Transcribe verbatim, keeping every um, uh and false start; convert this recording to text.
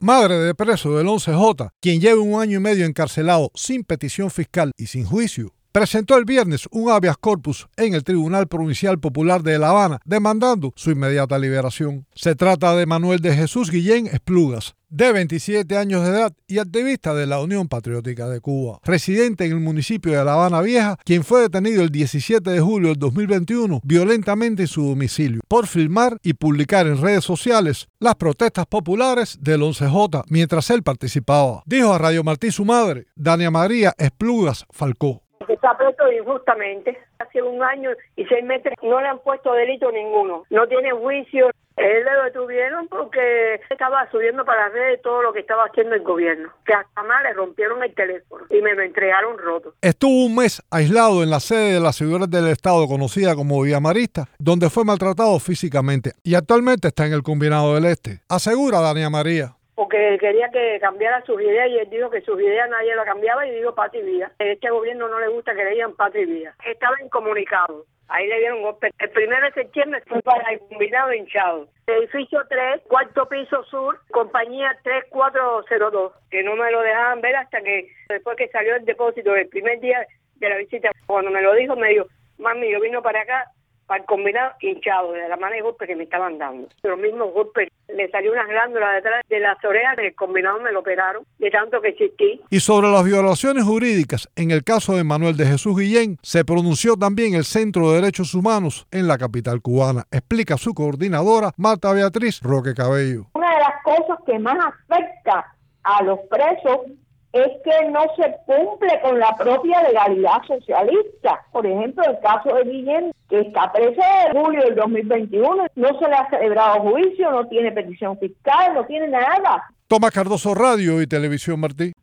madre de preso del once J, quien lleva un año y medio encarcelado sin petición fiscal y sin juicio, presentó el viernes un habeas corpus en el Tribunal Provincial Popular de La Habana, demandando su inmediata liberación. Se trata de Manuel de Jesús Guillén Esplugas, de veintisiete años de edad y activista de la Unión Patriótica de Cuba, residente en el municipio de La Habana Vieja, quien fue detenido el diecisiete de julio del dos mil veintiuno violentamente en su domicilio por filmar y publicar en redes sociales las protestas populares del once J mientras él participaba. Dijo a Radio Martí su madre, Dania María Esplugas Falcó. Está preso injustamente. Hace un año y seis meses no le han puesto delito ninguno. No tiene juicio. Él lo detuvieron porque estaba subiendo para las redes todo lo que estaba haciendo el gobierno. Que hasta más le rompieron el teléfono y me lo entregaron roto. Estuvo un mes aislado en la sede de la Seguridad del Estado, conocida como Villamarista, donde fue maltratado físicamente y actualmente está en el Combinado del Este. Asegura Dania María. Porque quería que cambiara sus ideas y él dijo que sus ideas nadie lo cambiaba y dijo patria y vida. A este gobierno no le gusta que le digan patria y vida. Estaba incomunicado. Ahí le dieron golpe. El primero de septiembre fue para el Combinado hinchado. Edificio tres, cuarto piso sur, compañía tres cuatro cero dos. Que no me lo dejaban ver hasta que después que salió el depósito el primer día de la visita. Cuando me lo dijo me dijo, mami, yo vino para acá para el Combinado hinchado, de la mano de golpes que me estaban dando. Los mismos golpes. Le salió unas glándulas detrás de las orejas del Combinado, me lo operaron, de tanto que existí. Y sobre las violaciones jurídicas, en el caso de Manuel de Jesús Guillén, se pronunció también el Centro de Derechos Humanos en la capital cubana. Explica su coordinadora, Marta Beatriz Roque Cabello. Una de las cosas que más afecta a los presos es que no se cumple con la propia legalidad socialista. Por ejemplo, el caso de Guillén, que está preso en julio del dos mil veintiuno, no se le ha celebrado juicio, no tiene petición fiscal, no tiene nada. Tomás Cardoso, Radio y Televisión Martí.